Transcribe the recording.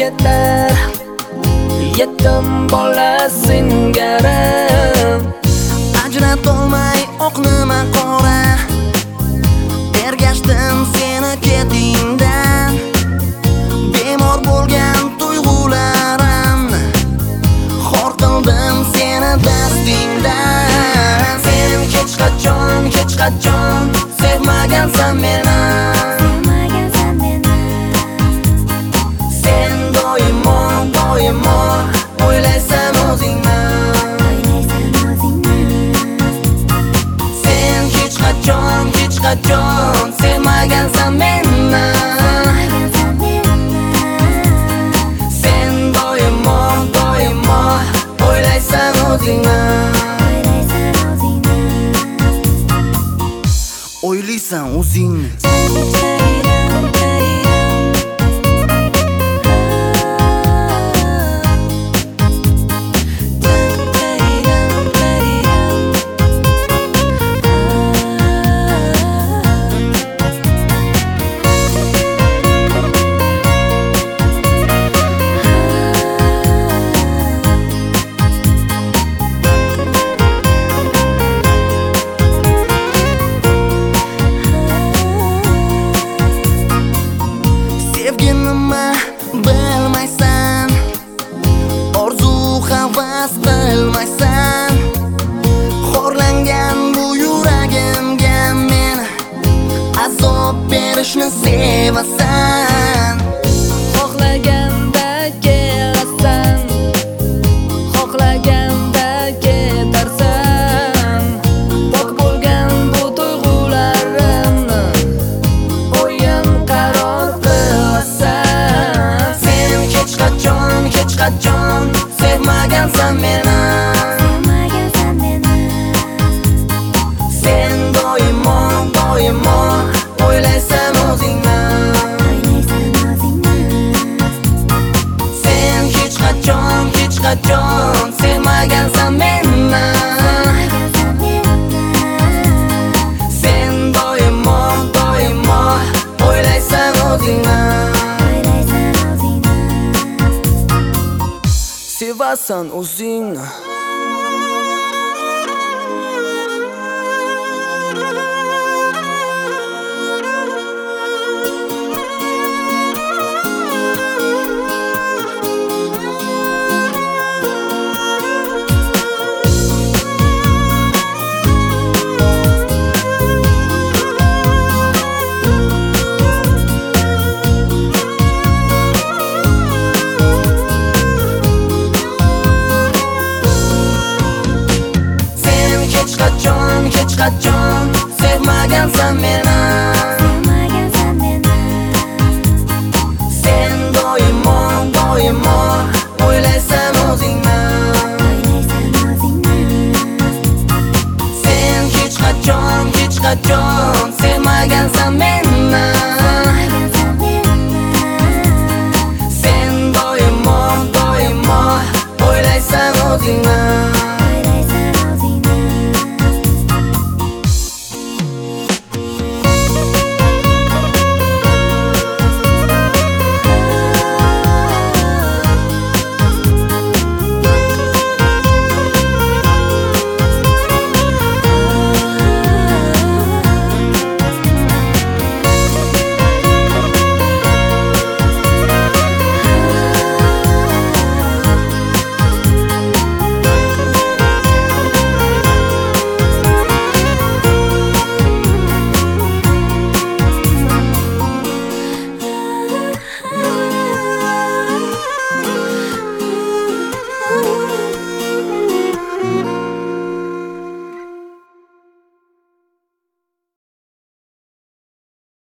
ketar yetim bola singari. Ajratolmay oq nima qora, ergashdim seni ketingdan. Bemor bo'lgan tuyg'ularimni xor qildim seni dastingdan. Sen hech qachon sevmagansan meni. Sen doimo o'ylaysan o'zingni. Sen hech qachon sevmagansan meni. Sen doimo o'ylaysan o'zingni. O'ylaysan o'zingni. Sevgi nima bilmaysan, orzu havas qilmaysan. Xorlangan bu yuragimga meni azob berishni sevasan. Xohlaganda kelasan, xohlaganda ketarsan. Pok bo'lgan bu tuyg'ularimni o'yin qaror qilasan. Sen hech qachon sevmagansan meni. Sen doimo o'ylaysan o'zingni. Sen hech qachon sevmagansan meni. Sen doimo o'ylaysan o'zingni. Sevasan o'zingni.